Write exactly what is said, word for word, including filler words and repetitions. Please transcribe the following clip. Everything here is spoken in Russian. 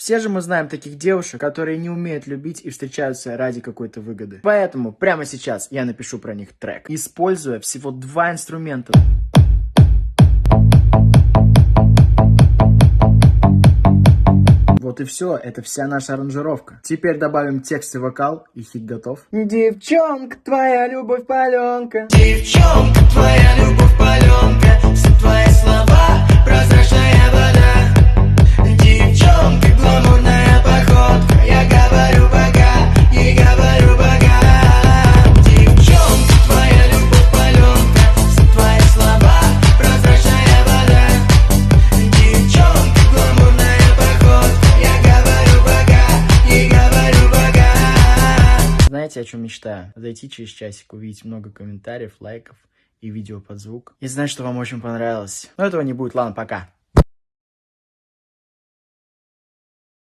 Все же мы знаем таких девушек, которые не умеют любить и встречаются ради какой-то выгоды. Поэтому прямо сейчас я напишу про них трек, используя всего два инструмента. Вот и все, это вся наша аранжировка. Теперь добавим текст и вокал, и хит готов. Девчонка, твоя любовь паленка. Девчонка, твоя любовь паленка. Все твои слова, прозрачная вода. Девчонка, гламурная походка. Я говорю пока, и говорю пока. Девчонка, твоя любовь паленка. Все твои слова, прозрачная вода. Девчонка, гламурная походка. Я говорю пока, и говорю пока. Знаете, о чем мечтаю? Зайти через часик, увидеть много комментариев, лайков и видео под звук. И знать, что вам очень понравилось. Но этого не будет. Ладно, пока.